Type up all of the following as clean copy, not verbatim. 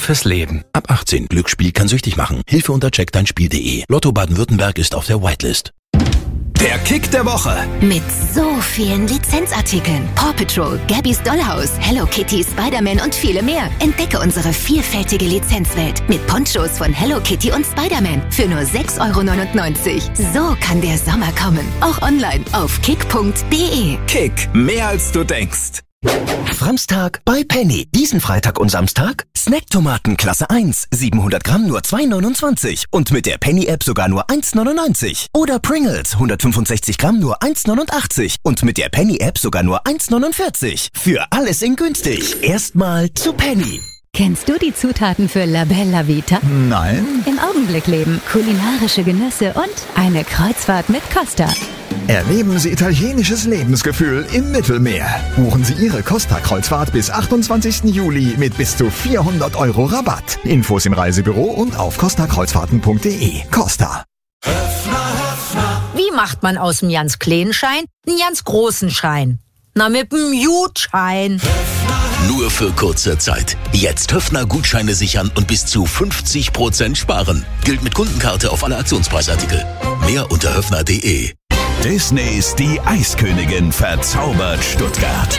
fürs Leben. Ab 18. Glücksspiel kann süchtig machen. Hilfe unter checkdeinspiel.de. Lotto Baden-Württemberg ist auf der Whitelist. Der Kick der Woche. Mit so vielen Lizenzartikeln. Paw Patrol, Gabby's Dollhouse, Hello Kitty, Spider-Man und viele mehr. Entdecke unsere vielfältige Lizenzwelt mit Ponchos von Hello Kitty und Spider-Man für nur 6,99 €. So kann der Sommer kommen. Auch online auf kick.de. Kick, mehr als du denkst. Samstag bei Penny. Diesen Freitag und Samstag Snacktomaten Klasse 1, 700 Gramm nur 2,29 und mit der Penny-App sogar nur 1,99. Oder Pringles, 165 Gramm nur 1,89 und mit der Penny-App sogar nur 1,49. Für alles in günstig. Erstmal zu Penny. Kennst du die Zutaten für La Bella Vita? Nein. Im Augenblick leben, kulinarische Genüsse und eine Kreuzfahrt mit Costa. Erleben Sie italienisches Lebensgefühl im Mittelmeer. Buchen Sie Ihre Costa-Kreuzfahrt bis 28. Juli mit bis zu 400 € Rabatt. Infos im Reisebüro und auf costakreuzfahrten.de. Costa. Wie macht man aus dem ganz kleinen Schein einen ganz großen Schein? Na, mit dem Jutschein. Nur für kurze Zeit. Jetzt Höfner-Gutscheine sichern und bis zu 50% sparen. Gilt mit Kundenkarte auf alle Aktionspreisartikel. Mehr unter höfner.de. Disneys Die Eiskönigin verzaubert Stuttgart.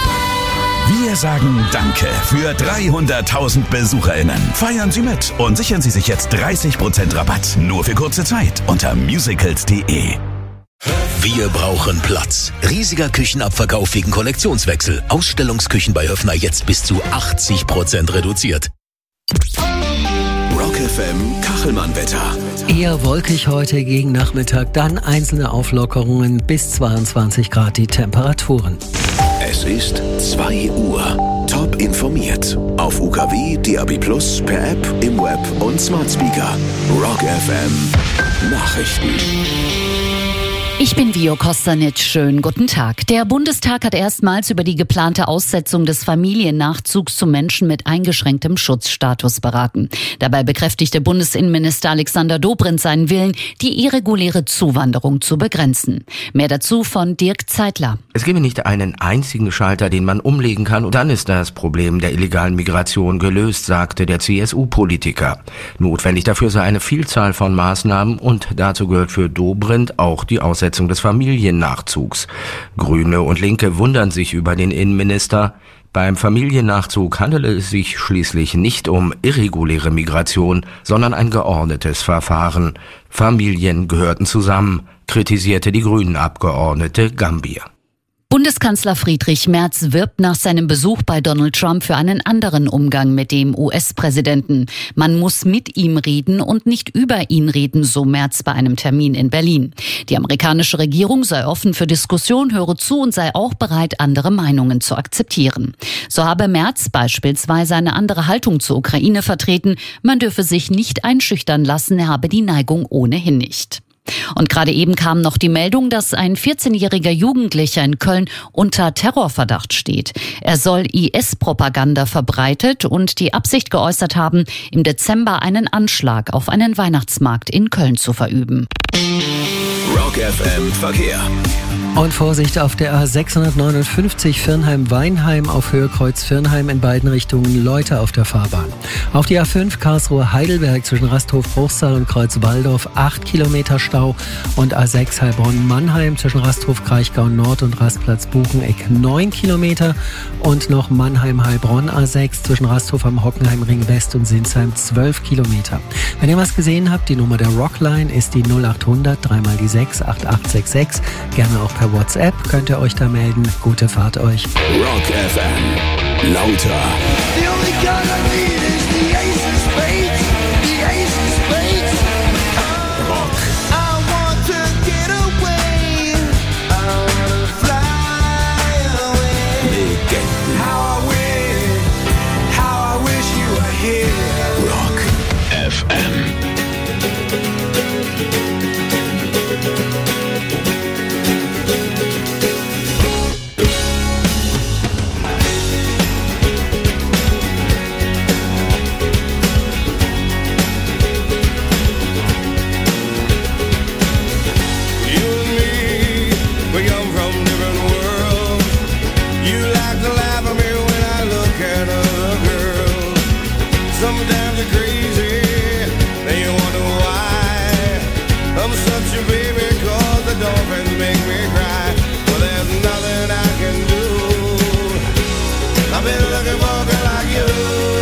Wir sagen Danke für 300.000 BesucherInnen. Feiern Sie mit und sichern Sie sich jetzt 30% Rabatt. Nur für kurze Zeit unter musicals.de. Wir brauchen Platz. Riesiger Küchenabverkauf wegen Kollektionswechsel. Ausstellungsküchen bei Höfner jetzt bis zu 80% reduziert. Rock FM Kachelmann-Wetter. Eher wolkig heute gegen Nachmittag, dann einzelne Auflockerungen bis 22 Grad die Temperaturen. Es ist 2 Uhr. Top informiert. Auf UKW, DAB+, per App, im Web und Smart Speaker. Rock FM Nachrichten. Ich bin Vio Kostanic. Schönen guten Tag. Der Bundestag hat erstmals über die geplante Aussetzung des Familiennachzugs zu Menschen mit eingeschränktem Schutzstatus beraten. Dabei bekräftigte Bundesinnenminister Alexander Dobrindt seinen Willen, die irreguläre Zuwanderung zu begrenzen. Mehr dazu von Dirk Zeitler. Es gebe nicht einen einzigen Schalter, den man umlegen kann, und dann ist das Problem der illegalen Migration gelöst, sagte der CSU-Politiker. Notwendig dafür sei eine Vielzahl von Maßnahmen und dazu gehört für Dobrindt auch die Aussetzung des Familiennachzugs. Grüne und Linke wundern sich über den Innenminister. Beim Familiennachzug handele es sich schließlich nicht um irreguläre Migration, sondern ein geordnetes Verfahren. Familien gehörten zusammen, kritisierte die Grünen-Abgeordnete Gambier. Bundeskanzler Friedrich Merz wirbt nach seinem Besuch bei Donald Trump für einen anderen Umgang mit dem US-Präsidenten. Man muss mit ihm reden und nicht über ihn reden, so Merz bei einem Termin in Berlin. Die amerikanische Regierung sei offen für Diskussion, höre zu und sei auch bereit, andere Meinungen zu akzeptieren. So habe Merz beispielsweise eine andere Haltung zur Ukraine vertreten. Man dürfe sich nicht einschüchtern lassen, er habe die Neigung ohnehin nicht. Und gerade eben kam noch die Meldung, dass ein 14-jähriger Jugendlicher in Köln unter Terrorverdacht steht. Er soll IS-Propaganda verbreitet und die Absicht geäußert haben, im Dezember einen Anschlag auf einen Weihnachtsmarkt in Köln zu verüben. Rock FM Verkehr. Und Vorsicht auf der A659 Firnheim-Weinheim auf Höhe Kreuz-Firnheim in beiden Richtungen, Leute auf der Fahrbahn. Auf die A5 Karlsruhe-Heidelberg zwischen Rasthof-Bruchsal und Kreuz-Waldorf 8 Kilometer Stau und A6 Heilbronn-Mannheim zwischen Rasthof-Kraichgau-Nord und Rastplatz-Bucheneck 9 Kilometer und noch Mannheim-Heilbronn A6 zwischen Rasthof am Hockenheimring West und Sinsheim 12 Kilometer. Wenn ihr was gesehen habt, die Nummer der Rockline ist die 0800 3 mal die 6 8866. Gerne auch per WhatsApp könnt ihr euch da melden. Gute Fahrt euch. Rock FM. Lauter. Rock. Legenden. Rock FM. Sometimes you're crazy, then you wonder why I'm such a baby, 'cause the dolphins make me cry. Well, there's nothing I can do. I've been looking for a girl like you.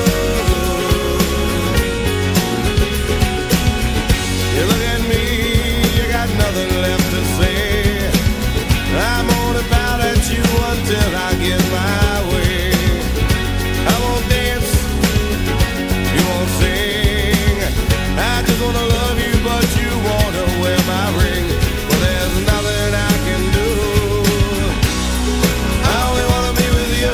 You look at me, you got nothing left to say. I'm only bound at you until I get my way. I won't dance, you won't sing. I just wanna love you, but you wanna wear my ring. Well, there's nothing I can do. I only wanna be with you.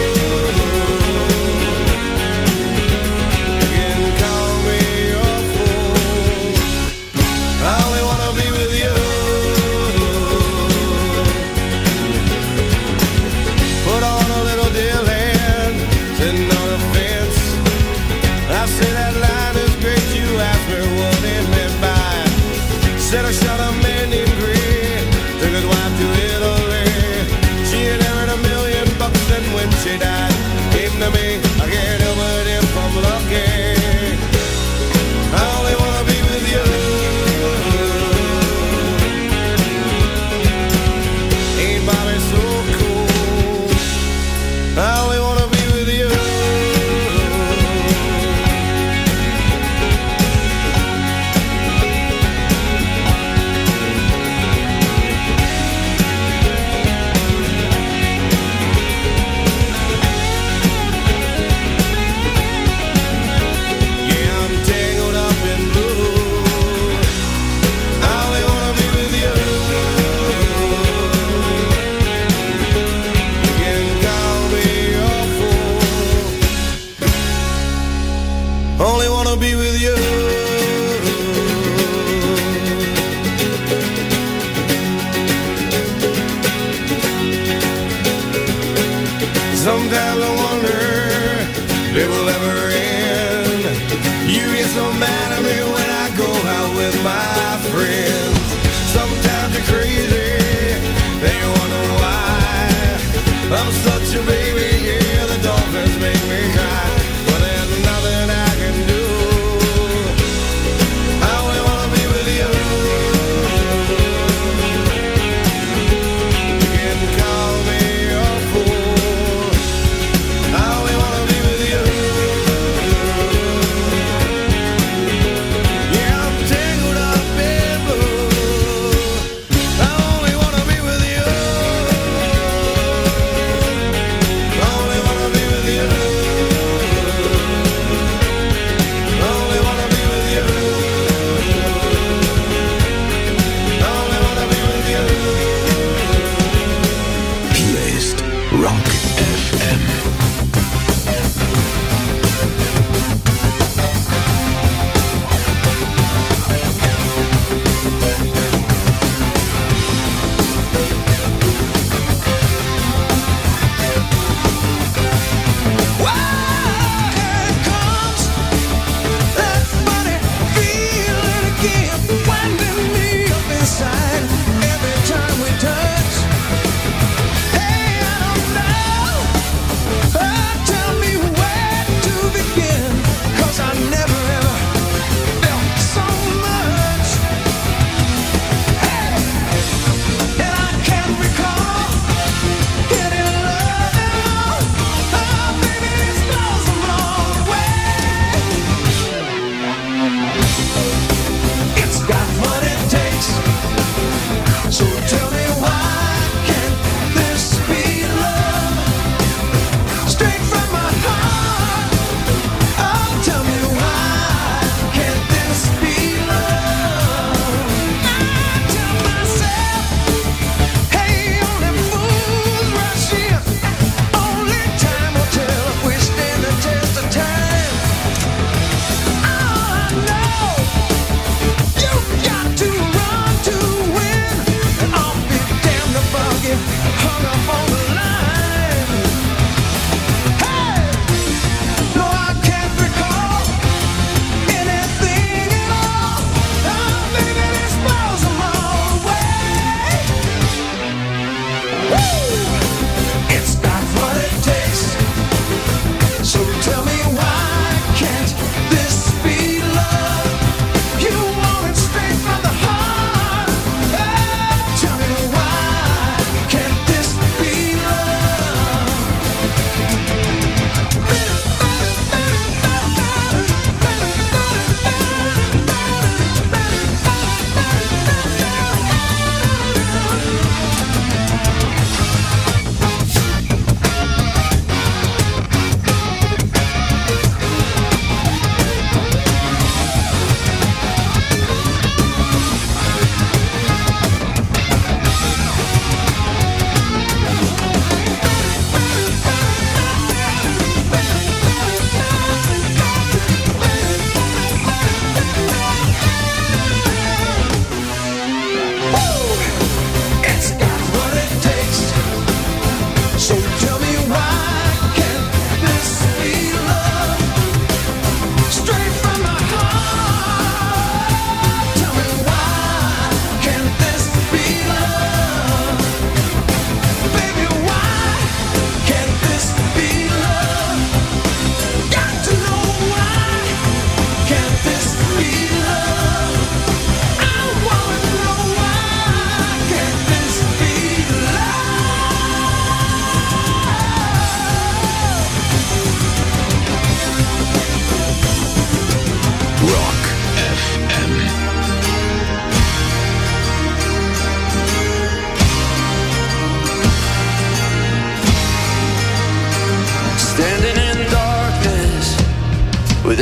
You can call me your fool. I only wanna be with you. Put on a little deal hand, sitting on a fence. I say that line is great, you asked me what it meant by. Said I shot a man named Grey, took his wife to Italy. She had earned $1 million, and when she died, came to me. I can't help it if I'm lucky. I only wanna be with you. Ain't Bobby so cool? I only wanna be with you. Yeah, I'm tangled up in blue. I only wanna be with you. You can call me your fool. Only wanna be with you. Sometimes I wonder if it will ever end. You get so mad at me when I go out with my friends. Sometimes you're crazy, then you wonder why I'm such a baby, yeah, the dolphins make me cry. Well, there's nothing I can do. I only wanna be with you. You can call me your fool. I only wanna be with you. Yeah, I'm tangled up in blue. I only wanna be with you. I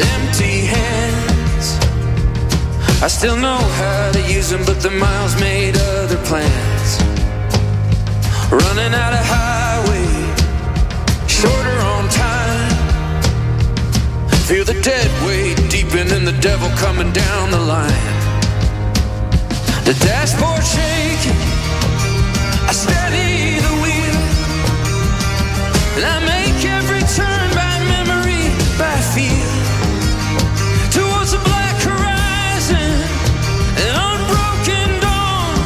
empty hands. I still know how to use them, but the miles made other plans. Running out of highway, shorter on time. Feel the dead weight deepening, the devil coming down the line. The dashboard shaking, I steady the wheel, and I make every turn by memory, by feel, towards the black horizon, an unbroken dawn.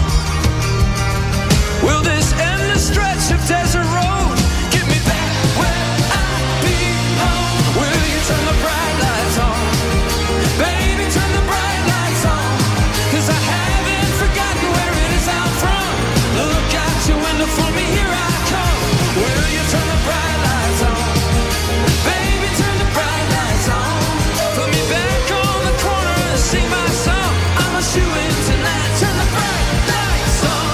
Will this endless stretch of desert road get me back where I belong? Will you turn the bright lights on? Baby, turn the bright lights on, 'cause I haven't forgotten where it is I'm from. Look out your window for me, here I come. Will you turn the bright lights on? Baby, turn the bright lights on. Put me back on the corner and sing my song. I'm a shoe-in tonight. Turn the bright lights on.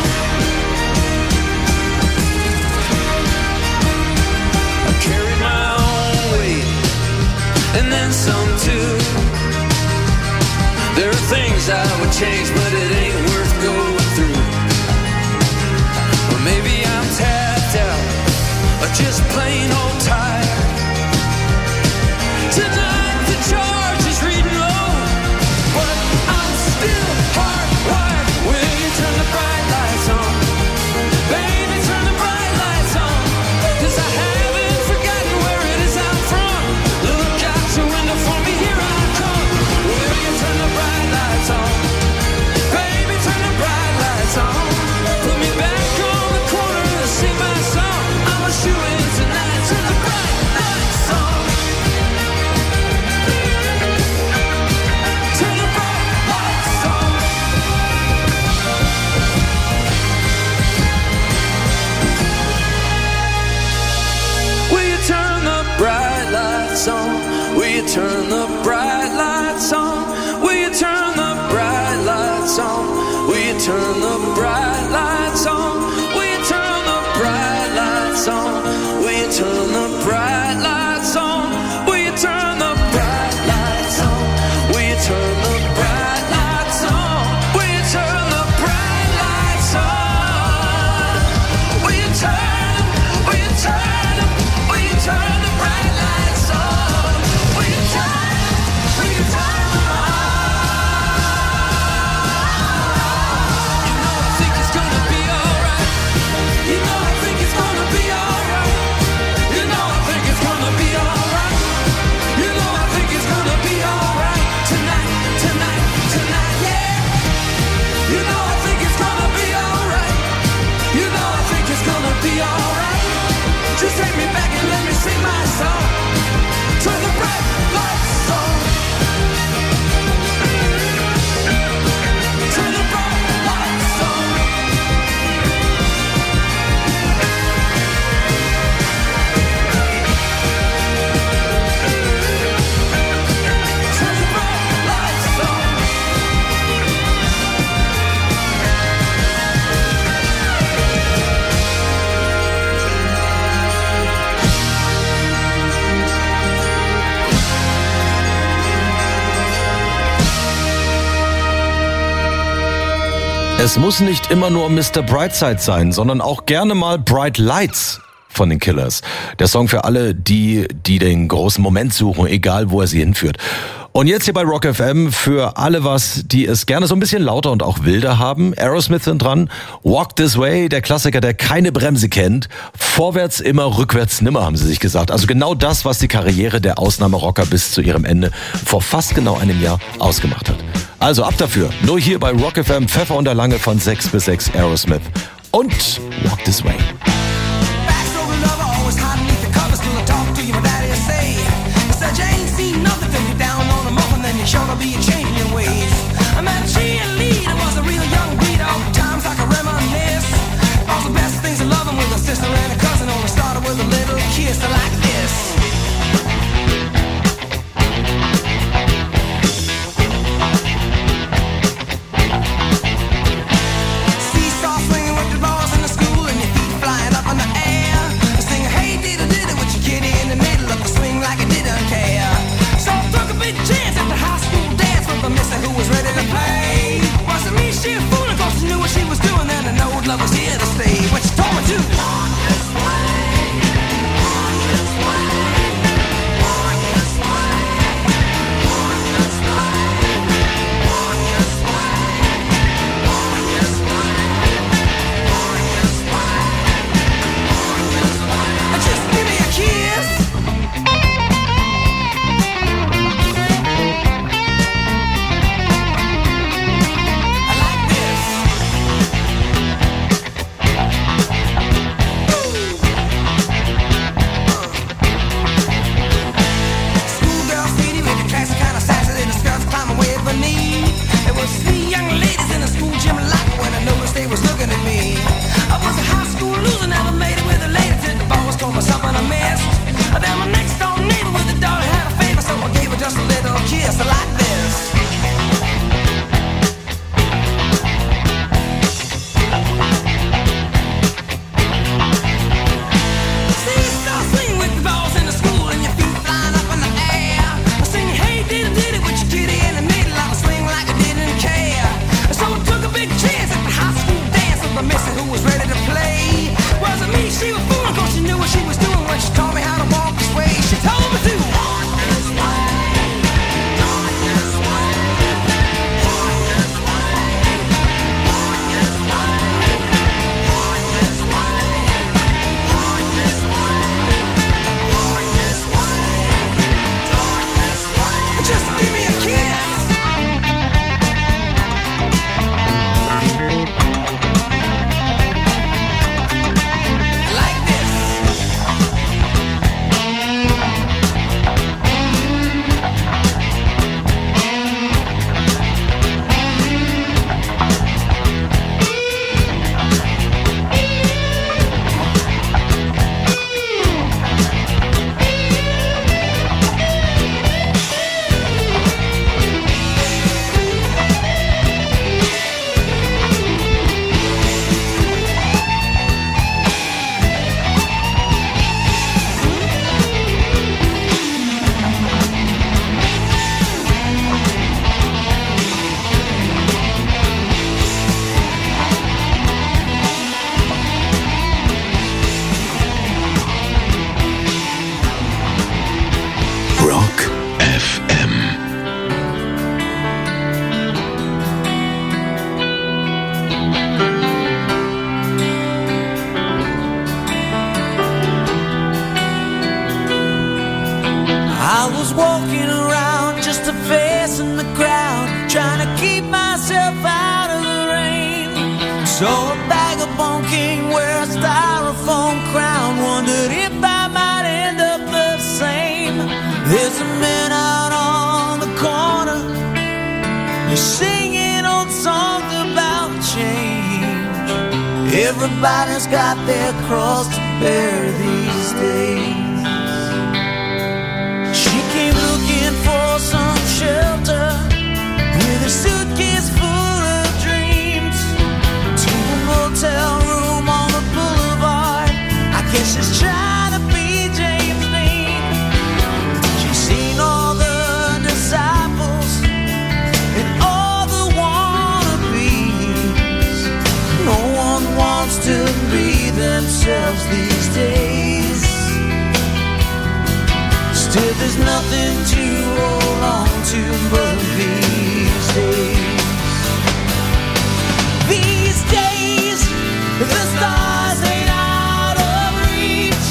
I carried my own weight, and then some too. There are things I would change, but it ain't worth going through. Or maybe I'm tapped out, or just plain old tired. Tonight the charge is reading low, but I'm still hardwired. Will you turn the bright lights on? Baby, turn the bright lights on, 'cause I haven't forgotten where it is I'm from. Look out your window for me, here I come. Will you turn the bright lights on? Baby, turn the bright lights on. Put me back on the corner and sing my song. I'm a shoe-in tonight. Turn the bright lights on. Turn the bright lights on. Will you turn the bright lights on? Will you turn the bright lights on? Will you turn the bright lights on? Will you turn the bright lights on? Will you turn the bright lights on? Will you turn the bright lights on? Will you turn the bright lights on? Will you turn the bright lights on? Will you turn the bright lights on? Will you turn? Will you turn? Will you turn the bright lights on? Will you turn? Will you turn them on? You know I think it's gonna be alright. You know I think it's gonna be alright. You know I think it's gonna be alright. You know I think it's gonna be alright. Tonight, tonight, tonight, yeah. You know I think it's gonna be alright. You know I think it's gonna be alright. Just take me back and let me sing my song. Turn the bright lights on. Turn the bright lights on. Turn the bright lights on. Es muss nicht immer nur Mr. Brightside sein, sondern auch gerne mal Bright Lights von den Killers. Der Song für alle, die den großen Moment suchen, egal wo er sie hinführt. Und jetzt hier bei Rock FM für alle die es gerne so ein bisschen lauter und auch wilder haben. Aerosmith sind dran. Walk This Way, der Klassiker, der keine Bremse kennt. Vorwärts immer, rückwärts nimmer, haben sie sich gesagt. Also genau das, was die Karriere der Ausnahmerocker bis zu ihrem Ende vor fast genau einem Jahr ausgemacht hat. Also ab dafür. Nur hier bei Rock FM, Pfeffer und der Lange von 6 bis 6 Aerosmith. Und Walk This Way. Sure to be a change in your ways. I met a cheerleader, was a real young breed. All times I can reminisce. All the best things of loving with a sister and a cousin. Only started with a little kiss like this. Seesaw swinging with the balls in the school and your feet flying this, like this. See, you start swinging with the balls in the school and your feet flying up in the air. I sing, hey, did it with your kitty in the middle. I was swing like I didn't care. So I took a big chance at the high school dance with my missy who was ready to play. Wasn't me, she was fooling, cause she knew what she was doing when she taught me how to walk this way. She told me to walk this way, walk this way, walk this way, walk this way, walk this way, walk this way, walk this way, walk this way. Just give me a kiss. Rock FM. I was walking around just a face in the crowd, trying to keep myself out of the rain. Saw a vagabond king wear a styrofoam crown, wondered if I might end up the same. There's a man out on the corner, he's singing old songs about change. Everybody's got their cross to bear these days. She came looking for some shelter with a suitcase full of dreams, to a motel room on the boulevard. I guess she's trying to be James Dean. She's seen all the disciples and all the wannabes. No one wants to be themselves these days. Still there's nothing to hold on to but these days. These days, the stars ain't out of reach.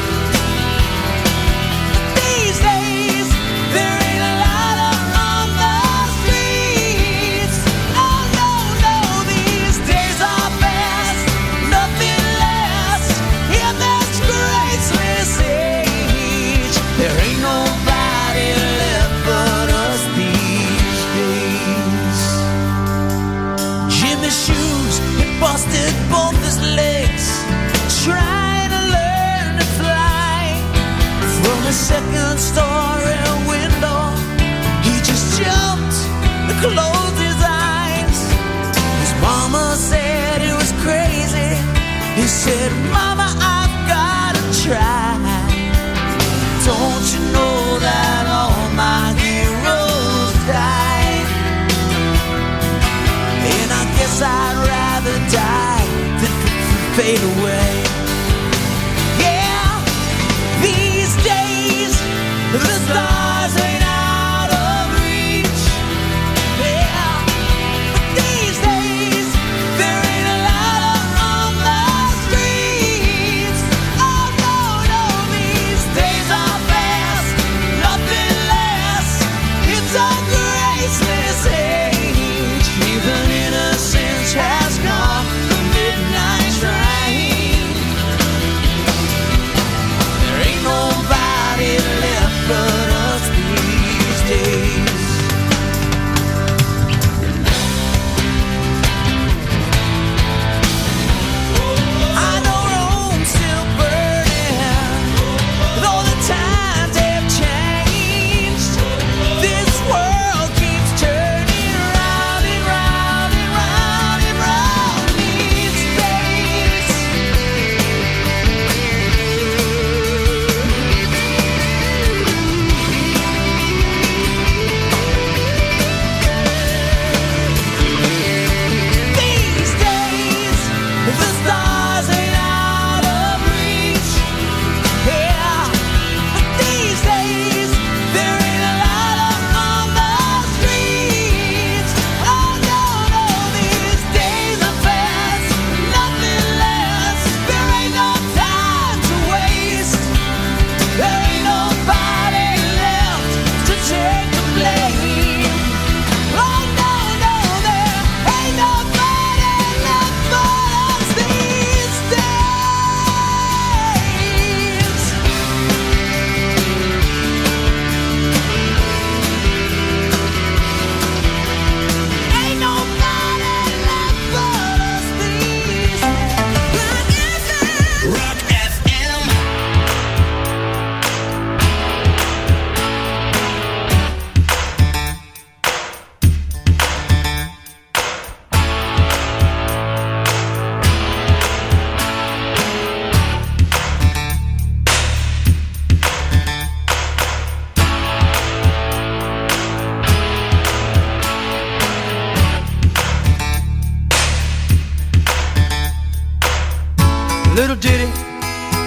These days, there ain't a light on the streets. Oh no, no, these days are fast, nothing lasts in this graceless age. There ain't nobody left but us these days. Jimmy's shoes, he busted both his legs, trying to learn to fly. From a second story window, he just jumped and closed his eyes. His mama said it was crazy. He said, Mama, I've gotta try. Don't you know that all my heroes died? And I guess I'd rather die than fade away. Yeah, these days the stars ain't out of reach. Yeah, but these days there ain't a light on the street.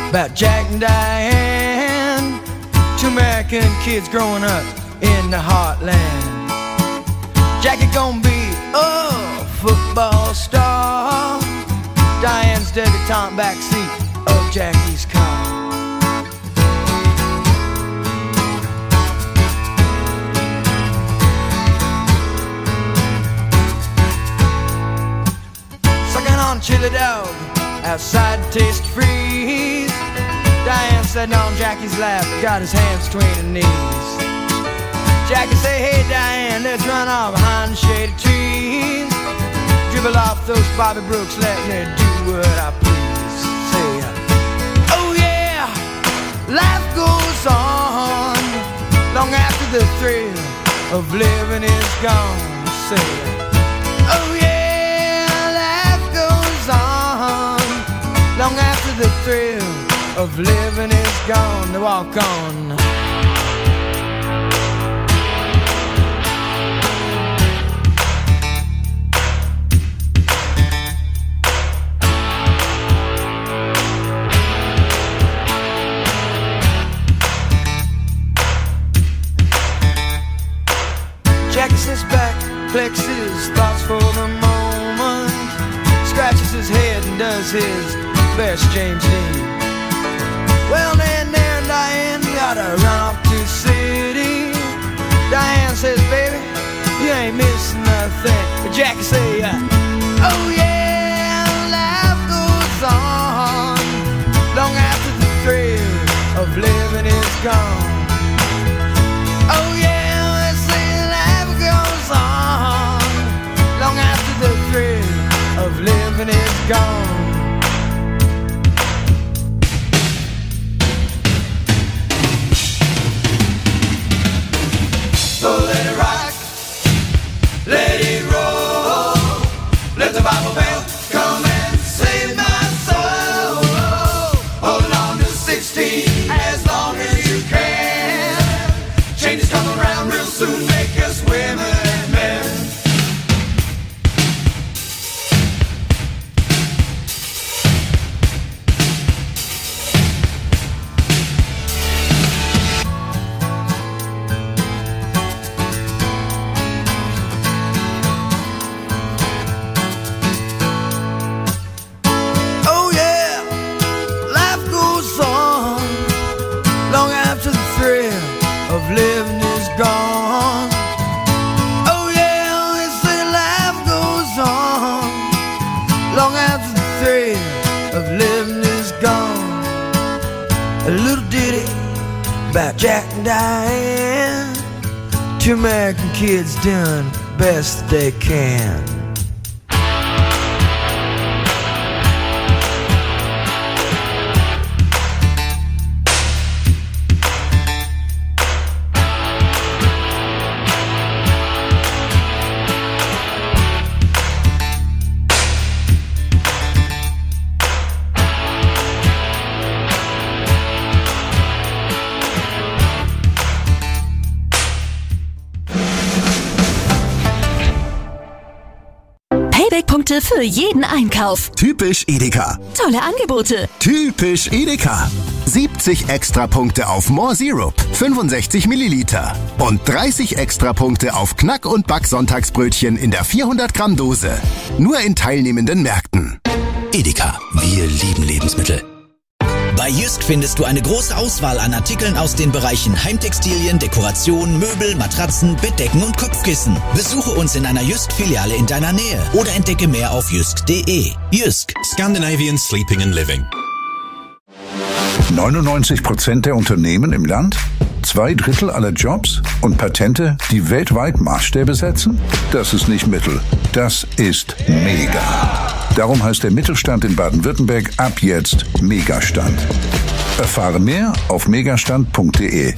about Jack and Diane, two American kids growing up in the heartland. Jackie gonna be a football star, Diane's debutante backseat of Jackie's car. Sucking on chili dog outside Taste Freeze, Diane sitting on Jackie's lap, got his hands between her knees. Jackie say, hey Diane, let's run off behind the shady trees, dribble off those Bobby Brooks, let me do what I please. Say, oh yeah, life goes on long after the thrill of living is gone. Say, oh yeah, life goes on long after the thrill of living is gone. To walk on. Jackie sits back, flexes thoughts for the moment, scratches his head and does his best James Dean. Well then there Diane gotta run off to the city. Diane says, baby, you ain't missing nothing. But Jackie say, oh yeah, life goes on long after the thrill of living is gone. Oh yeah, long after the thrill of living is gone. So let it rock, let it roll, let the Bible bell come and save my soul. Holding on to 16 as long as you can. Change is coming around real soon, make us women and men. Living is gone. Oh yeah, they say life goes on long after the thrill of living is gone. A little ditty about Jack and Diane, two American kids doing best they can. Punkte für jeden Einkauf. Typisch Edeka. Tolle Angebote. Typisch Edeka. 70 Extrapunkte auf More Syrup, 65 Milliliter. Und 30 Extrapunkte auf Knack- und Back-Sonntagsbrötchen in der 400 Gramm Dose. Nur in teilnehmenden Märkten. Edeka, wir lieben Lebensmittel. Bei Jysk findest du eine große Auswahl an Artikeln aus den Bereichen Heimtextilien, Dekoration, Möbel, Matratzen, Bettdecken und Kopfkissen. Besuche uns in einer Jysk-Filiale in deiner Nähe oder entdecke mehr auf jysk.de. Jysk, Scandinavian Sleeping and Living. 99% der Unternehmen im Land? 2/3 aller Jobs und Patente, die weltweit Maßstäbe setzen? Das ist nicht Mittel, das ist Mega. Darum heißt der Mittelstand in Baden-Württemberg ab jetzt Megastand. Erfahre mehr auf megastand.de.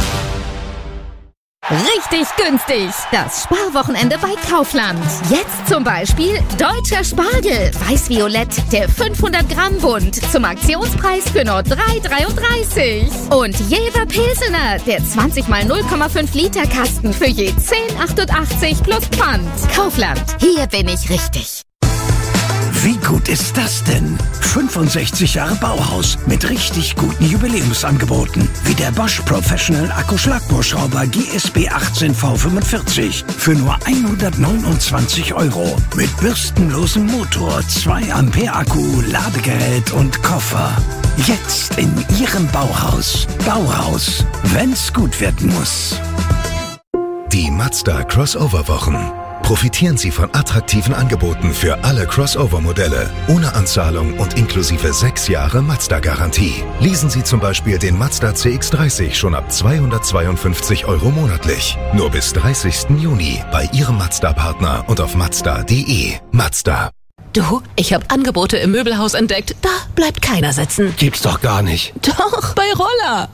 Richtig günstig. Das Sparwochenende bei Kaufland. Jetzt zum Beispiel deutscher Spargel. Weiß-Violett, der 500 Gramm Bund. Zum Aktionspreis für nur 3,33. Und Jever Pilsener, der 20 mal 0,5 Liter Kasten für je 10,88 plus Pfand. Kaufland. Hier bin ich richtig. Wie gut ist das denn? 65 Jahre Bauhaus mit richtig guten Jubiläumsangeboten. Wie der Bosch Professional Akkuschlagbohrschrauber GSB 18V45 für nur 129 €. Mit bürstenlosem Motor, 2 Ampere Akku, Ladegerät und Koffer. Jetzt in Ihrem Bauhaus. Bauhaus, wenn's gut werden muss. Die Mazda Crossover-Wochen. Profitieren Sie von attraktiven Angeboten für alle Crossover-Modelle, ohne Anzahlung und inklusive 6 Jahre Mazda-Garantie. Leasen Sie zum Beispiel den Mazda CX-30 schon ab 252 € monatlich. Nur bis 30. Juni bei Ihrem Mazda-Partner und auf Mazda.de. Mazda. Du, ich habe Angebote im Möbelhaus entdeckt. Da bleibt keiner sitzen. Gibt's doch gar nicht. Doch, bei Roller.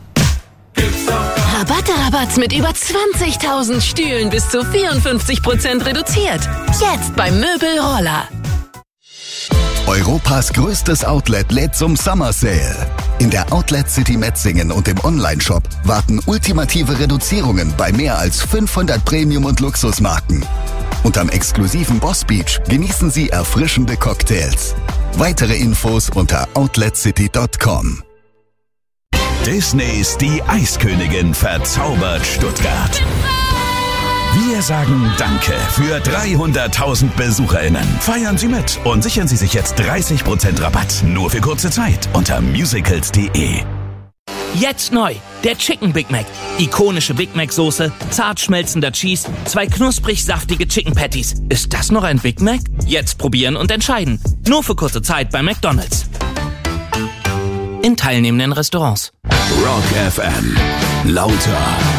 Rabatte mit über 20.000 Stühlen bis zu 54% reduziert. Jetzt beim Möbel Roller. Europas größtes Outlet lädt zum Summer Sale. In der Outlet City Metzingen und im Onlineshop warten ultimative Reduzierungen bei mehr als 500 Premium- und Luxusmarken. Und am exklusiven Boss Beach genießen Sie erfrischende Cocktails. Weitere Infos unter outletcity.com. Disneys Die Eiskönigin verzaubert Stuttgart. Wir sagen Danke für 300.000 BesucherInnen. Feiern Sie mit und sichern Sie sich jetzt 30% Rabatt. Nur für kurze Zeit unter musicals.de. Jetzt neu, der Chicken Big Mac. Ikonische Big Mac Soße, zart schmelzender Cheese, 2 knusprig saftige Chicken Patties. Ist das noch ein Big Mac? Jetzt probieren und entscheiden. Nur für kurze Zeit bei McDonald's. In teilnehmenden Restaurants. Rock FM. Lauter.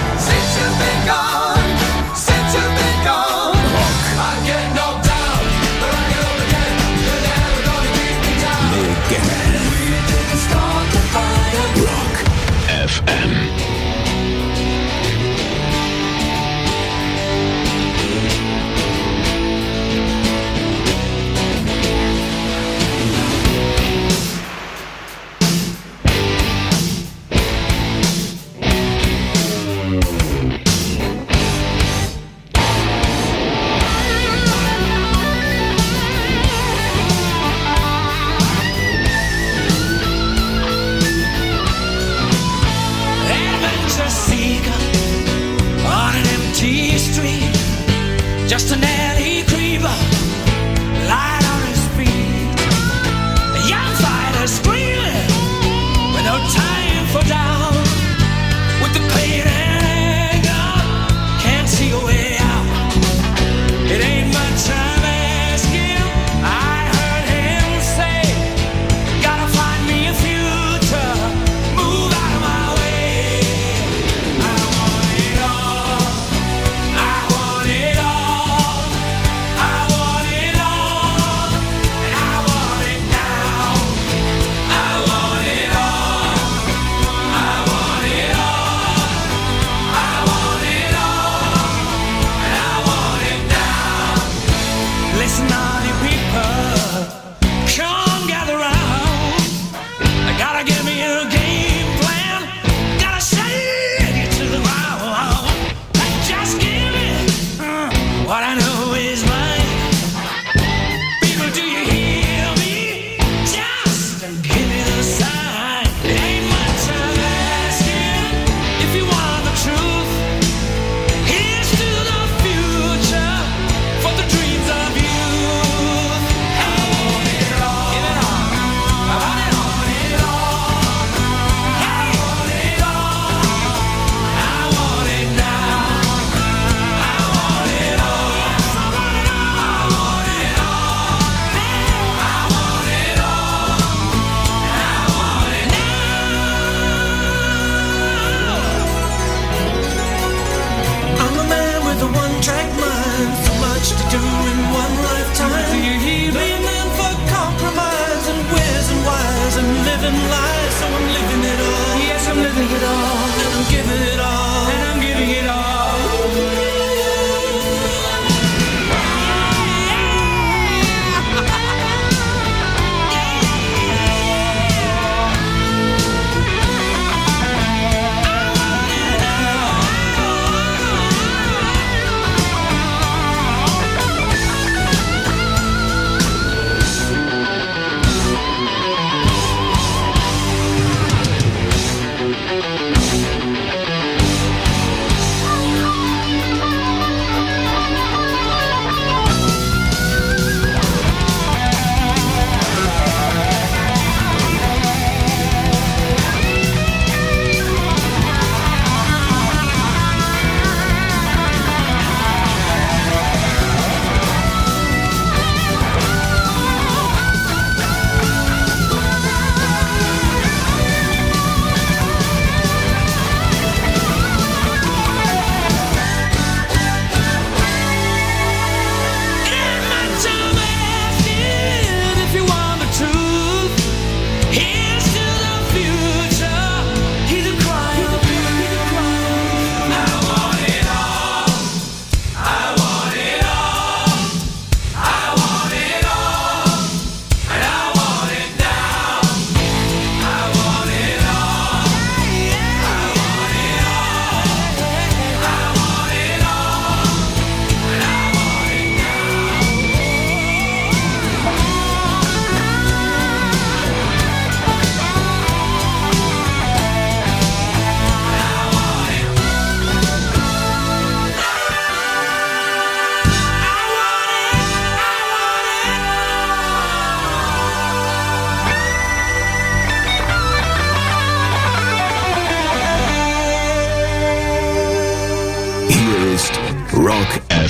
Just an alley creeper, light on his feet. A young fighter screaming with no time for doubt. With the pain and anger, can't see a way out. It ain't much I'm asking. I heard him say, gotta find me a future, move out of my way. I want it all. I want it all.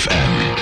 FM.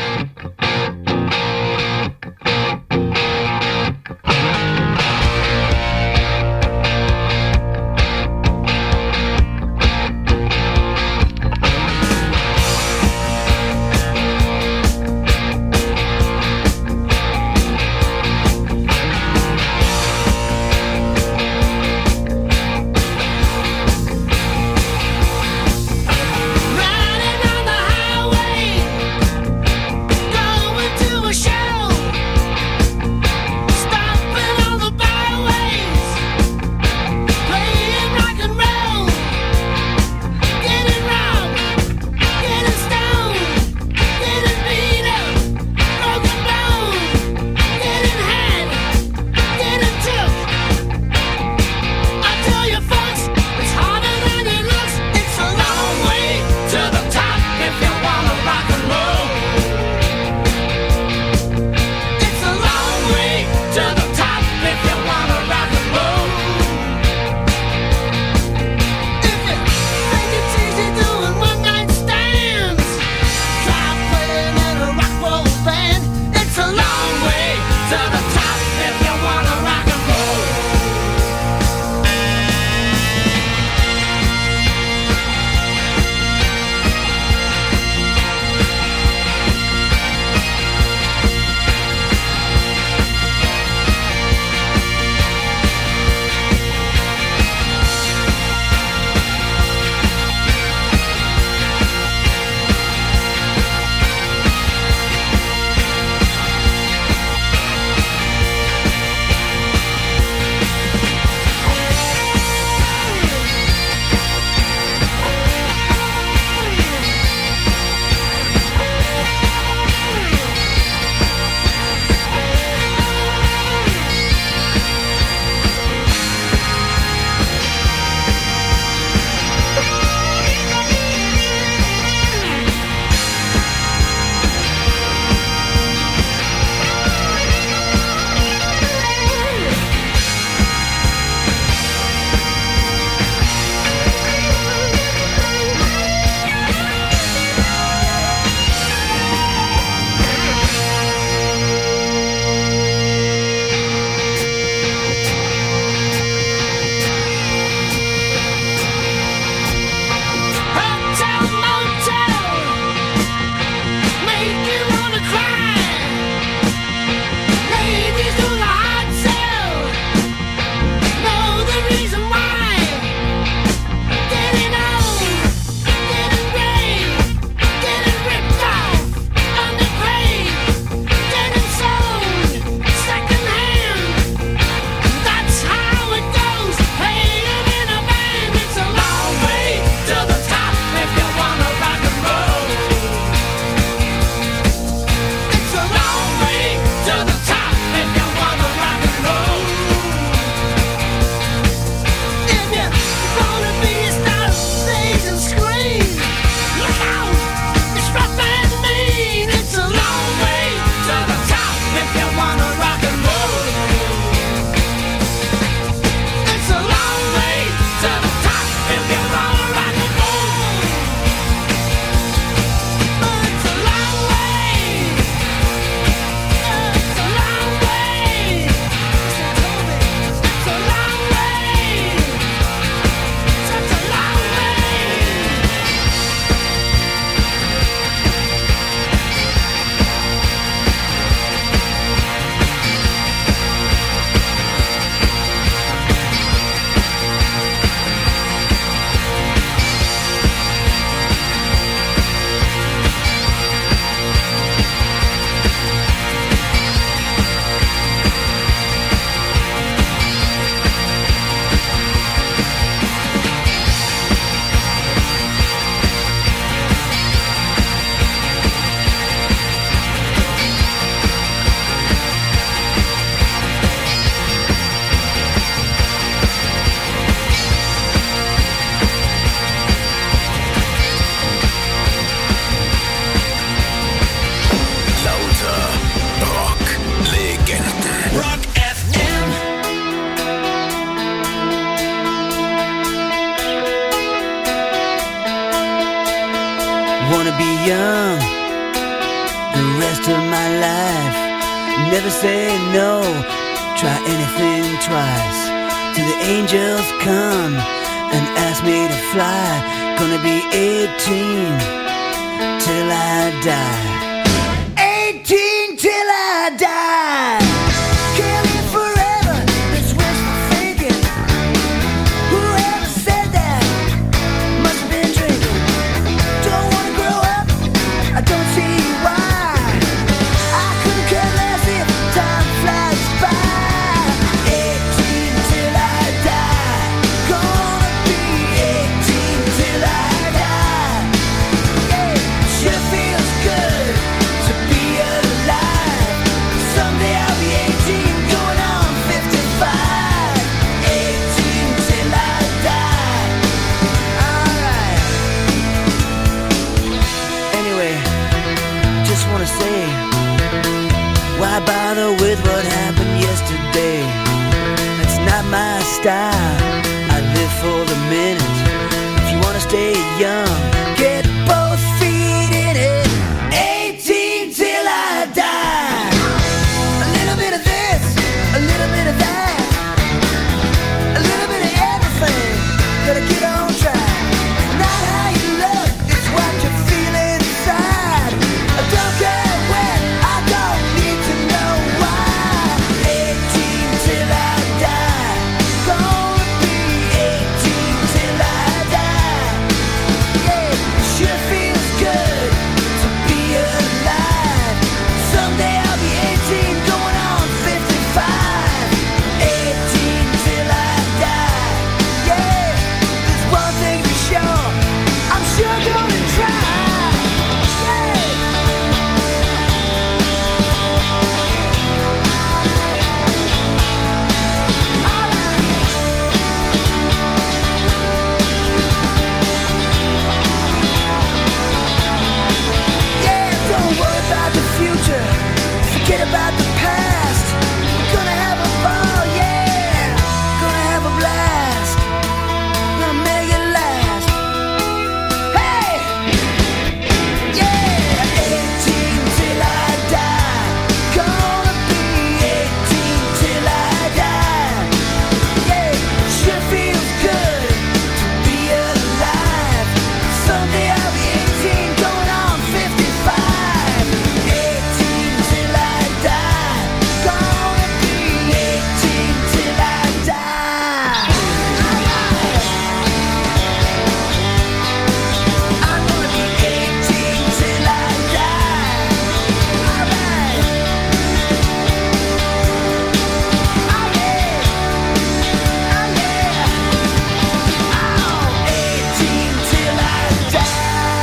the rest of my life. Never say no, try anything twice. Till the angels come and ask me to fly. Gonna be 18 till I die. 18 till I die. Can't live forever, it's wishful thinking. Whoever said that must have been drinking. Don't wanna grow up, I don't see why. I couldn't care less if time flies by. 18 till I die. Gonna be 18 till I die. Yeah, sure feels good to be alive. Someday I'll be 18, going on 55. 18 till I die. Alright. Anyway, just wanna say, why bother with what happened yesterday? That's not my style. I live for the minute. If you wanna stay young, get both feet in it. 18 till I die. A little bit of this, a little bit of that, a little bit of everything. Gotta get on track. Not how you look, it's what you feel inside. I don't care when, I don't need to know why. 18 till I die. Gonna be 18 till I die. Yeah, sure feels good to be alive. Someday I'll be 18, going on 55. 18 till I die. Yeah, there's one thing for sure, I'm sure gonna try. Yeah, don't worry about the future, forget about the past. We're gonna have a ball, yeah, gonna have a blast, gonna make it last. Hey, yeah, 18 till I die. Gonna be 18 till I die. Yeah, sure feels good to be alive. Someday I'll be 18, going on 55. 18 till I die. Gonna be 18 till I die. I'm gonna be 18 till I die. Alright. Oh yeah. Oh yeah. Oh, 18 till I die.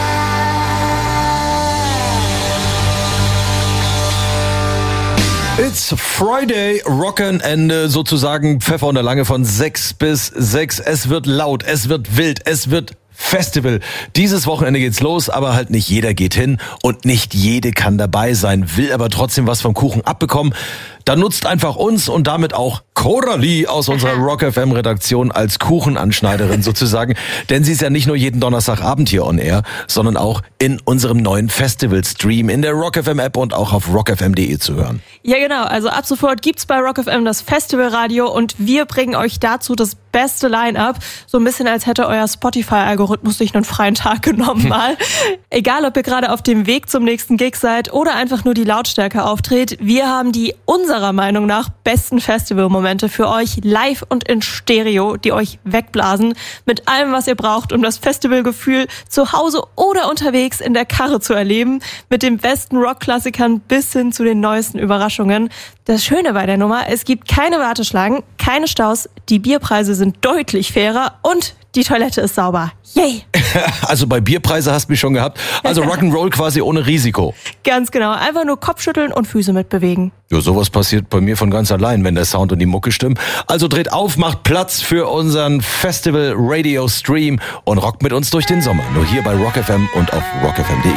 It's Friday, Rock'n'Ende, sozusagen Pfeffer und der Lange von 6 bis 6. Es wird laut, es wird wild, es wird Festival. Dieses Wochenende geht's los, aber halt nicht jeder geht hin und nicht jede kann dabei sein, will aber trotzdem was vom Kuchen abbekommen. Dann nutzt einfach uns und damit auch Coralie aus unserer Rock FM Redaktion als Kuchenanschneiderin sozusagen. Denn sie ist ja nicht nur jeden Donnerstagabend hier on air, sondern auch in unserem neuen Festival-Stream in der Rock FM App und auch auf rockfm.de zu hören. Ja genau, also ab sofort gibt's bei Rock FM das Festivalradio und wir bringen euch dazu das beste Line-Up. So ein bisschen als hätte euer Spotify-Algorithmus sich einen freien Tag genommen mal. Egal, ob ihr gerade auf dem Weg zum nächsten Gig seid oder einfach nur die Lautstärke aufdreht, wir haben die unserer Meinung nach besten Festivalmomente für euch live und in Stereo, die euch wegblasen mit allem, was ihr braucht, um das Festivalgefühl zu Hause oder unterwegs in der Karre zu erleben, mit den besten Rockklassikern bis hin zu den neuesten Überraschungen. Das Schöne bei der Nummer, es gibt keine Warteschlangen, keine Staus, die Bierpreise sind deutlich fairer und die Toilette ist sauber. Yay! Also bei Bierpreise hast du mich schon gehabt. Also Rock'n'Roll quasi ohne Risiko. Ganz genau. Einfach nur Kopfschütteln und Füße mitbewegen. Ja, sowas passiert bei mir von ganz allein, wenn der Sound und die Mucke stimmen. Also dreht auf, macht Platz für unseren Festival Radio Stream und rockt mit uns durch den Sommer. Nur hier bei Rock FM und auf rockfm.de.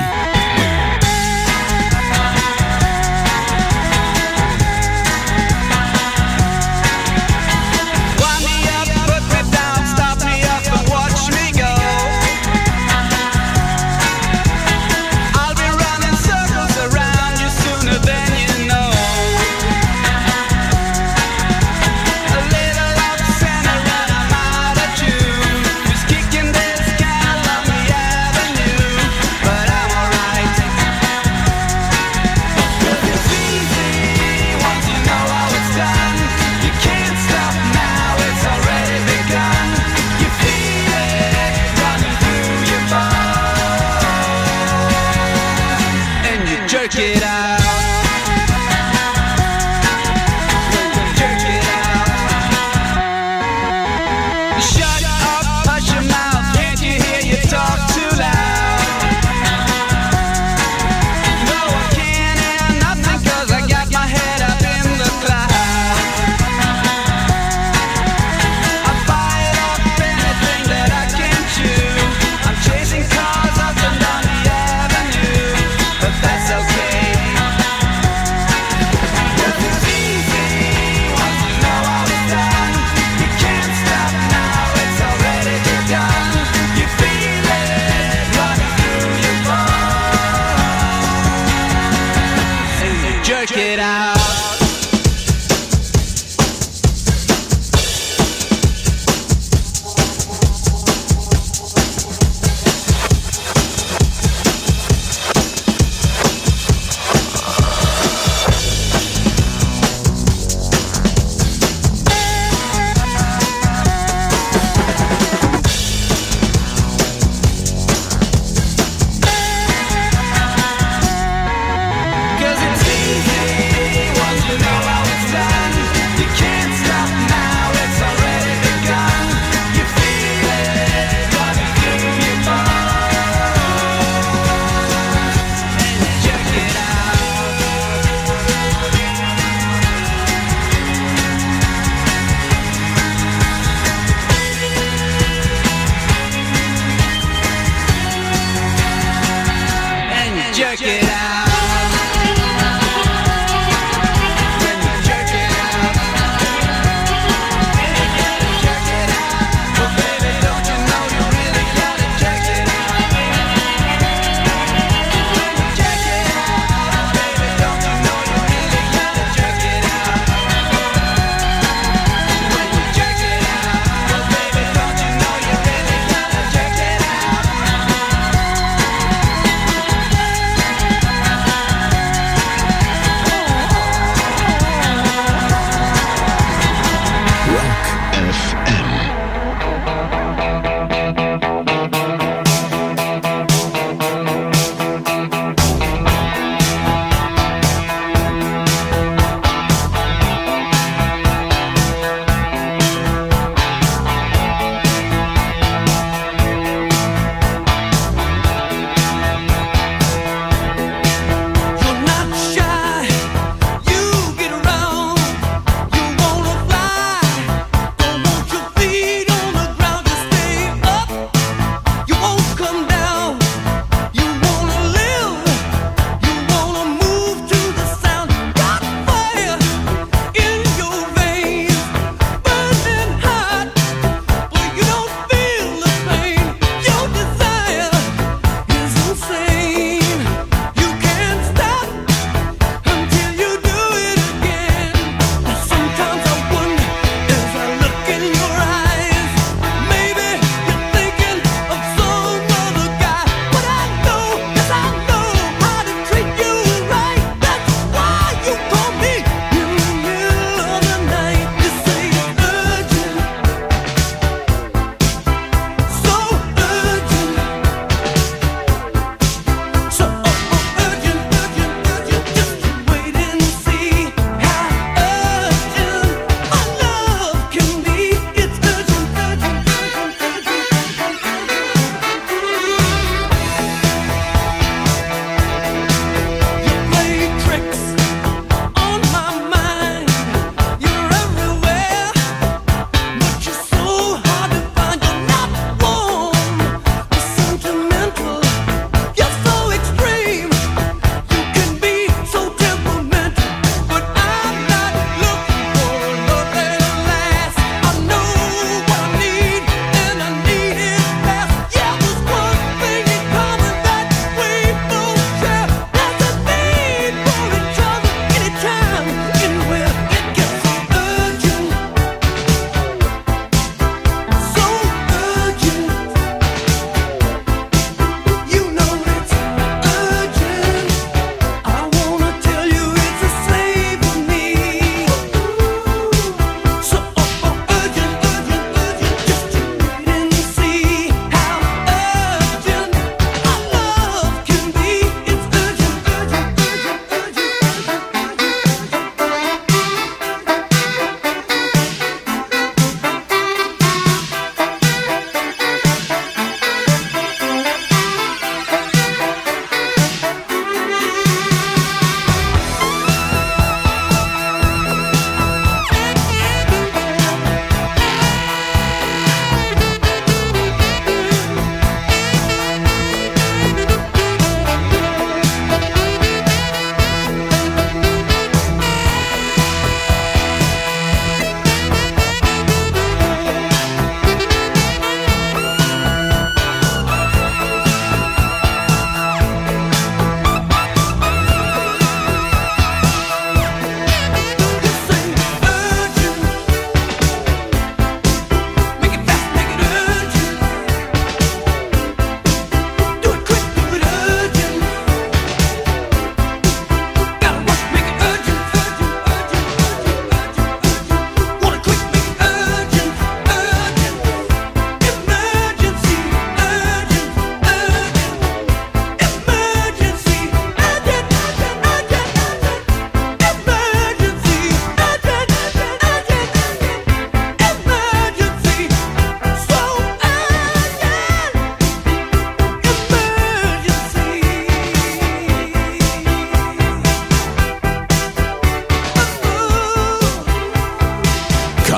I'll be running circles around Jerk it out. Jerk it out. Shut up, hush your mouth. Can't you hear you talk too loud? No, I can't hear nothing 'cause I got my head up in the clouds. I bite off anything that I can chew. I'm chasing cars up and down the avenue, but that's okay. It's easy once you know how it's done. You can't stop now, it's already begun. You feel it running through your bones. Jerk it out. Cause it's easy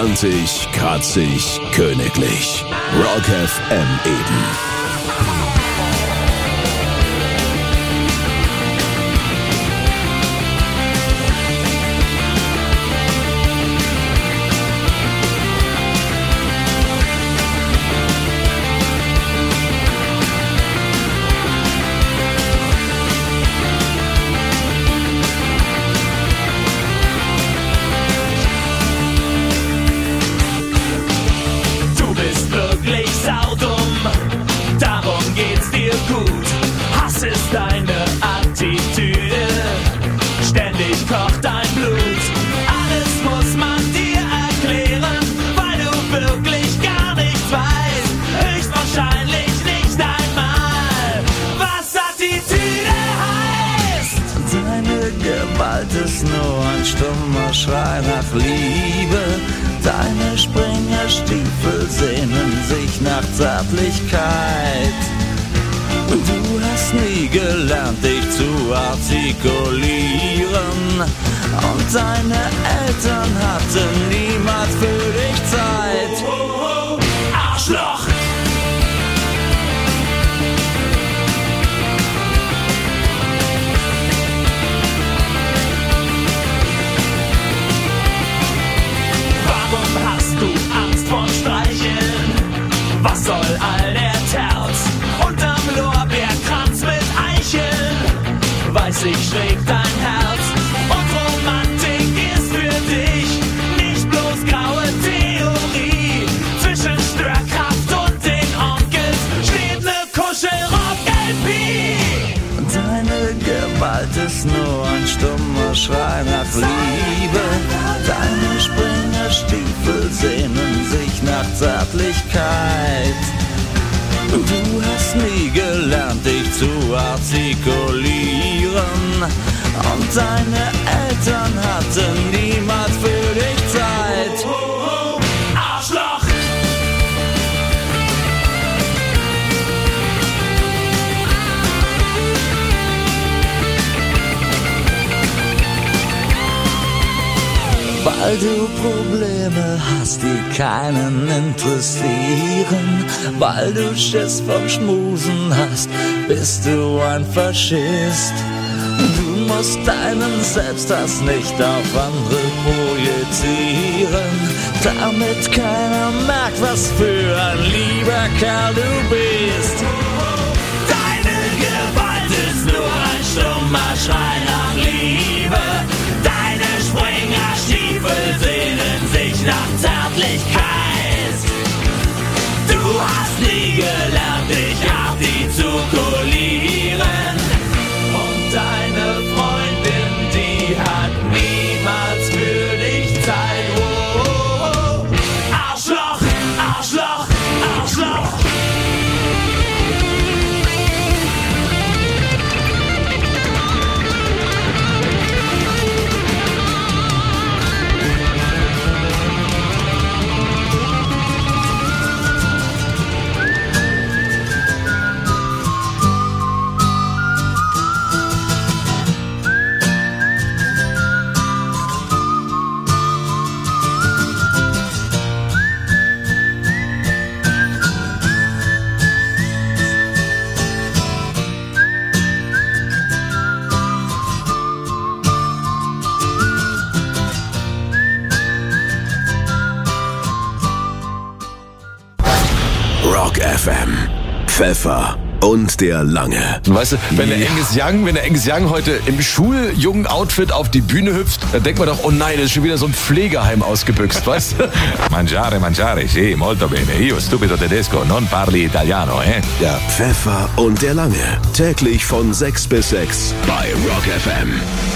Kantig, kratzig, königlich. Rock FM eben. Ist nur ein stummer Schrei nach Liebe. Deine Springerstiefel sehnen sich nach Zärtlichkeit. Du hast nie gelernt, dich zu artikulieren. Und deine Eltern hatten niemals für dich Zeit. Arschloch! Was soll all der Terz unterm Lorbeerkranz mit Eicheln? Weiß ich, schlägt dein Herz und Romantik ist für dich nicht bloß graue Theorie. Zwischen Störkraft und den Onkels steht ne Kuschelrock-LP. Deine Gewalt ist nur ein stummer Schrei nach Liebe. Deine Springerstiefel sehnen sich nach Zärtlichkeit. Du hast nie gelernt, dich zu artikulieren. Und deine Eltern hatten niemals für dich Zeit. Arschloch! Weil du Probleme hast, die keinen interessieren. Weil du Schiss vom Schmusen hast, bist du ein Faschist. Du musst deinen Selbsthass nicht auf andere projizieren, damit keiner merkt, was für ein lieber Kerl du bist. Deine Gewalt ist nur ein stummer Schrei nach Liebe. Deine Springerstiefel sehnen sich nach Zärtlichkeit. Du hast nie gelernt, dich artikulieren. Und deine Freundin, die hat niemals für dich Zeit. Oh, oh, oh. Arschloch, Arschloch, Arschloch. Rock FM. Pfeffer und der Lange. Weißt du, wenn der Angus Young heute im Schuljungen-Outfit auf die Bühne hüpft, dann denkt man doch, oh nein, das ist schon wieder so ein Pflegeheim ausgebüxt, weißt du? Mangiare, sì, molto bene. Io, stupido tedesco, non parli italiano, Ja, Pfeffer und der Lange. Täglich von 6 bis 6 bei Rock FM.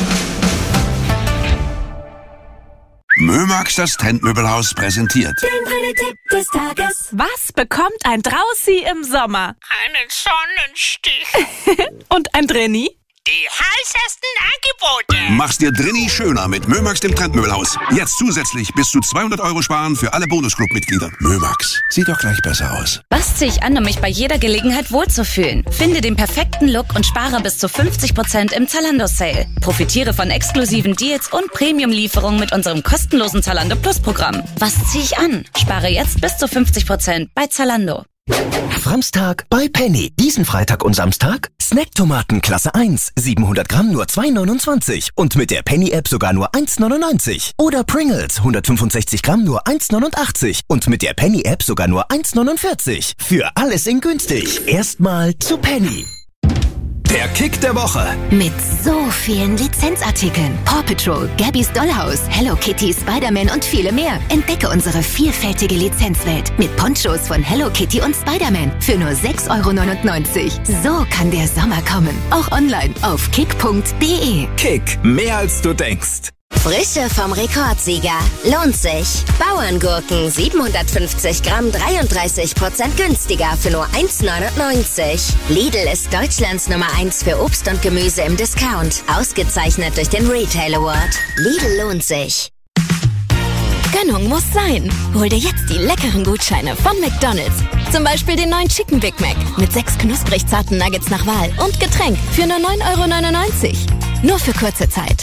Mömax, das Trendmöbelhaus, präsentiert. Den Tipp des Tages. Was bekommt ein Draußi im Sommer? Einen Sonnenstich. Und ein Drenni? Die heißesten Angebote. Mach's dir drinni schöner mit Mömax, dem Trendmöbelhaus. Jetzt zusätzlich bis zu 200 € sparen für alle Bonusclub-Mitglieder. Mömax, sieht doch gleich besser aus. Was ziehe ich an, um mich bei jeder Gelegenheit wohlzufühlen? Finde den perfekten Look und spare bis zu 50% im Zalando-Sale. Profitiere von exklusiven Deals und Premium-Lieferungen mit unserem kostenlosen Zalando Plus-Programm. Was ziehe ich an? Spare jetzt bis zu 50% bei Zalando. Framstag bei Penny. Diesen Freitag und Samstag Snacktomaten Klasse 1, 700 Gramm nur 2,29 und mit der Penny-App sogar nur 1,99. Oder Pringles, 165 Gramm nur 1,89 und mit der Penny-App sogar nur 1,49. Für alles in günstig. Erstmal zu Penny. Der Kick der Woche. Mit so vielen Lizenzartikeln. Paw Patrol, Gabby's Dollhouse, Hello Kitty, Spider-Man und viele mehr. Entdecke unsere vielfältige Lizenzwelt mit Ponchos von Hello Kitty und Spider-Man für nur 6,99 €. So kann der Sommer kommen. Auch online auf kick.de. Kick, mehr als du denkst. Frische vom Rekordsieger. Lohnt sich. Bauerngurken 750 Gramm 33% günstiger für nur 1,99 €. Lidl ist Deutschlands Nummer 1 für Obst und Gemüse im Discount. Ausgezeichnet durch den Retail Award. Lidl lohnt sich. Gönnung muss sein. Hol dir jetzt die leckeren Gutscheine von McDonald's. Zum Beispiel den neuen Chicken Big Mac mit 6 knusprig zarten Nuggets nach Wahl und Getränk für nur 9,99 €. Nur für kurze Zeit.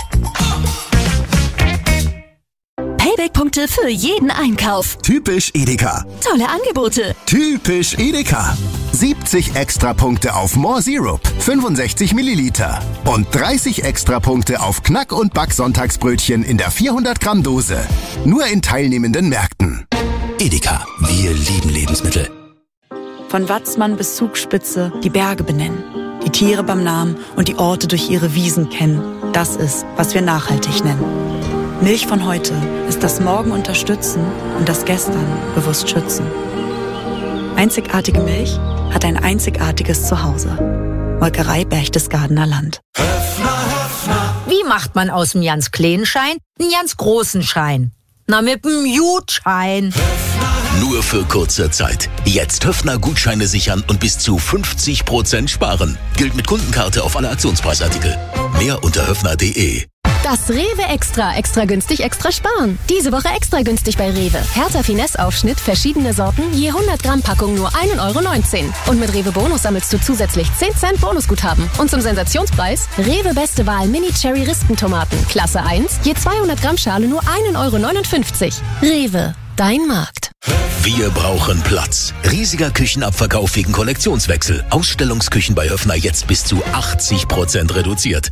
Payback-Punkte für jeden Einkauf. Typisch Edeka. Tolle Angebote. Typisch Edeka. 70 Extrapunkte auf More Syrup, 65 Milliliter. Und 30 Extrapunkte auf Knack- und Back-Sonntagsbrötchen in der 400 Gramm Dose. Nur in teilnehmenden Märkten. Edeka, wir lieben Lebensmittel. Von Watzmann bis Zugspitze die Berge benennen, die Tiere beim Namen und die Orte durch ihre Wiesen kennen. Das ist, was wir nachhaltig nennen. Milch von heute ist das Morgen unterstützen und das Gestern bewusst schützen. Einzigartige Milch hat ein einzigartiges Zuhause. Molkerei Berchtesgadener Land. Wie macht man aus dem ganz kleinen Schein einen ganz großen Schein? Na, mit dem Gutschein. Nur für kurze Zeit. Jetzt Höfner-Gutscheine sichern und bis zu 50% sparen. Gilt mit Kundenkarte auf alle Aktionspreisartikel. Mehr unter höfner.de. Das Rewe Extra. Extra günstig, extra sparen. Diese Woche extra günstig bei Rewe. Hertha Finesse-Aufschnitt, verschiedene Sorten, je 100 Gramm Packung nur 1,19 €. Und mit Rewe Bonus sammelst du zusätzlich 10 Cent Bonusguthaben. Und zum Sensationspreis, Rewe Beste Wahl Mini-Cherry Rispentomaten. Klasse 1, je 200 Gramm Schale nur 1,59 €. Rewe, dein Markt. Wir brauchen Platz. Riesiger Küchenabverkauf wegen Kollektionswechsel. Ausstellungsküchen bei Höfner jetzt bis zu 80% reduziert.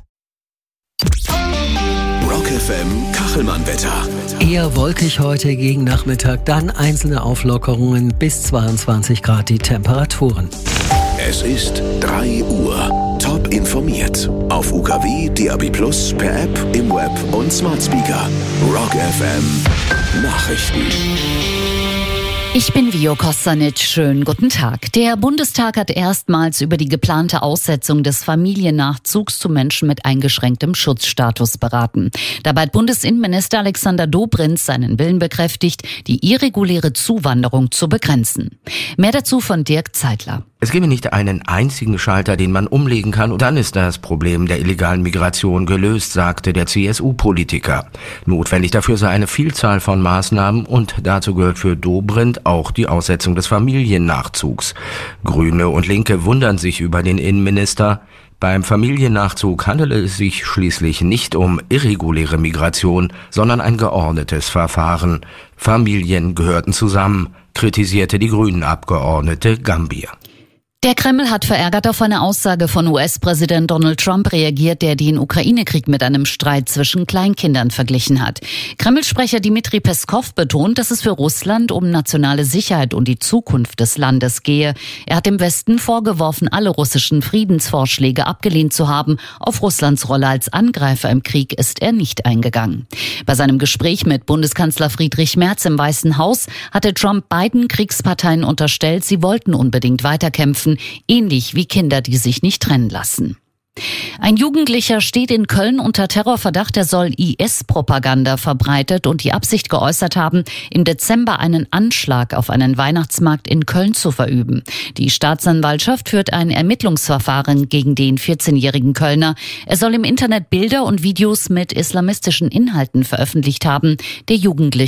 Rock FM Kachelmann-Wetter. Eher wolkig heute gegen Nachmittag, dann einzelne Auflockerungen bis 22 Grad die Temperaturen. Es ist 3 Uhr. Top informiert. Auf UKW, DAB+, per App, im Web und Smart Speaker. Rock FM Nachrichten. Ich bin Vio Kostanic. Schönen guten Tag. Der Bundestag hat erstmals über die geplante Aussetzung des Familiennachzugs zu Menschen mit eingeschränktem Schutzstatus beraten. Dabei hat Bundesinnenminister Alexander Dobrindt seinen Willen bekräftigt, die irreguläre Zuwanderung zu begrenzen. Mehr dazu von Dirk Zeitler. Es gebe nicht einen einzigen Schalter, den man umlegen kann, und dann ist das Problem der illegalen Migration gelöst, sagte der CSU-Politiker. Notwendig dafür sei eine Vielzahl von Maßnahmen und dazu gehört für Dobrindt auch die Aussetzung des Familiennachzugs. Grüne und Linke wundern sich über den Innenminister. Beim Familiennachzug handele es sich schließlich nicht um irreguläre Migration, sondern ein geordnetes Verfahren. Familien gehörten zusammen, kritisierte die Grünen-Abgeordnete Gambier. Der Kreml hat verärgert auf eine Aussage von US-Präsident Donald Trump reagiert, der den Ukraine-Krieg mit einem Streit zwischen Kleinkindern verglichen hat. Kreml-Sprecher Dmitri Peskov betont, dass es für Russland um nationale Sicherheit und die Zukunft des Landes gehe. Er hat dem Westen vorgeworfen, alle russischen Friedensvorschläge abgelehnt zu haben. Auf Russlands Rolle als Angreifer im Krieg ist er nicht eingegangen. Bei seinem Gespräch mit Bundeskanzler Friedrich Merz im Weißen Haus hatte Trump beiden Kriegsparteien unterstellt, sie wollten unbedingt weiterkämpfen, ähnlich wie Kinder, die sich nicht trennen lassen. Ein Jugendlicher steht in Köln unter Terrorverdacht, er soll IS-Propaganda verbreitet und die Absicht geäußert haben, im Dezember einen Anschlag auf einen Weihnachtsmarkt in Köln zu verüben. Die Staatsanwaltschaft führt ein Ermittlungsverfahren gegen den 14-jährigen Kölner. Er soll im Internet Bilder und Videos mit islamistischen Inhalten veröffentlicht haben. Der Jugendliche